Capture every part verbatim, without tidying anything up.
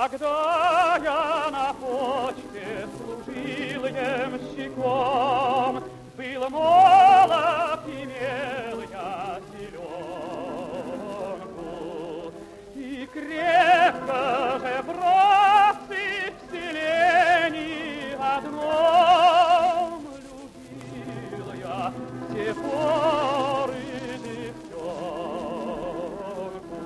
Когда я на почте служил ямщиком, был молод, имел я селенку, и крепко же, братцы, в селении одном любил я все поры девчонку.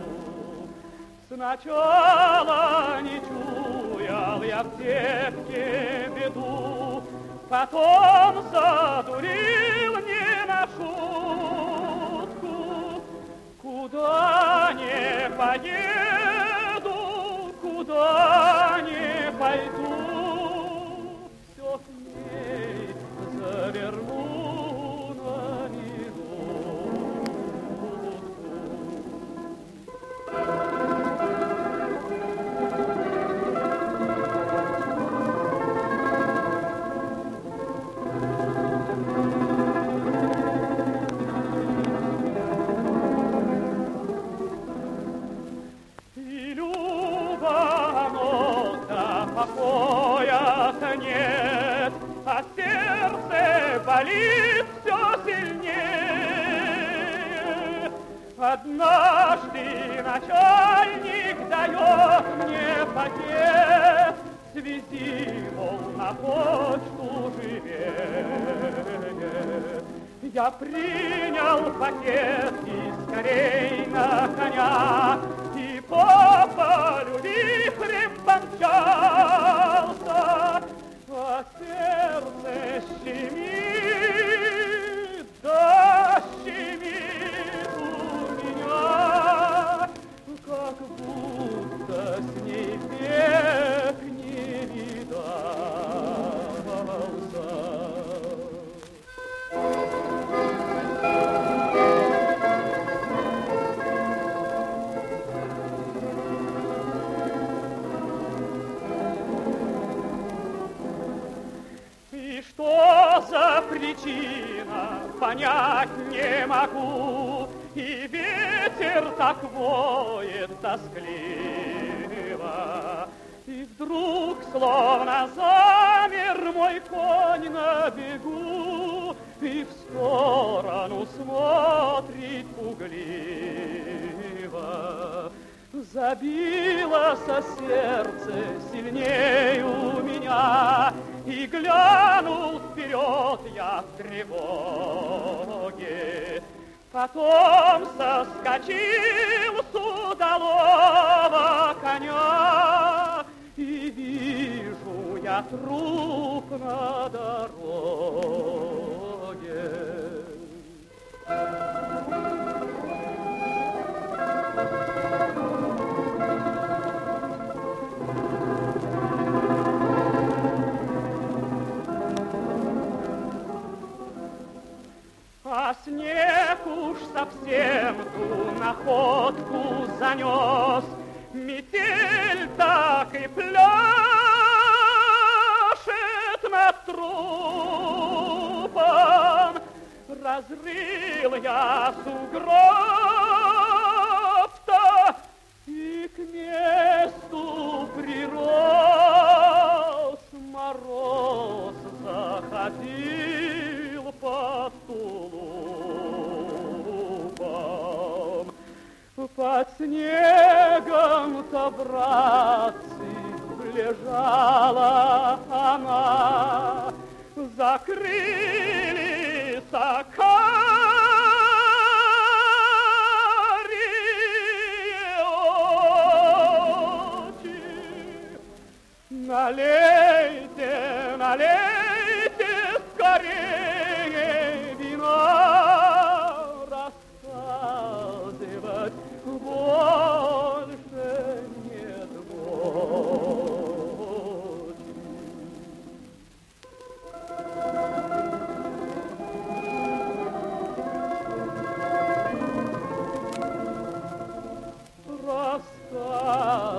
Сначала не чуял я в девке беду, потом задурил не на шутку. Куда не поеду, куда не пойду, все к ней заверну на минутку. Покоя-то нет, а сердце болит все сильнее. Однажды начальник дает мне пакет, свези, мол, на почту живее. Я принял пакет и скорей на коня, и по полю вихрем помчался, а сердце щемит, да щемит у меня, как будто с ней век не видался. Что за причина, понять не могу, и ветер так воет тоскливо. И вдруг, словно замер мой конь на бегу, и в сторону смотрит пугливо. Забилось сердце сильнее у меня, и глянул вперед я в тревоге. Потом соскочил с удалого коня, и вижу я труп на дороге. А снег уж совсем ту находку занес, метель так и пляшет над трупом. Разрыл я сугроб-то и к месту прирос, мороз заходил под тулупом. Под снегом-то, братцы, лежала она, закрыли сокарие очи. Налейте, налейте скорее вина, рассказывать больше нет моти. Рассказывать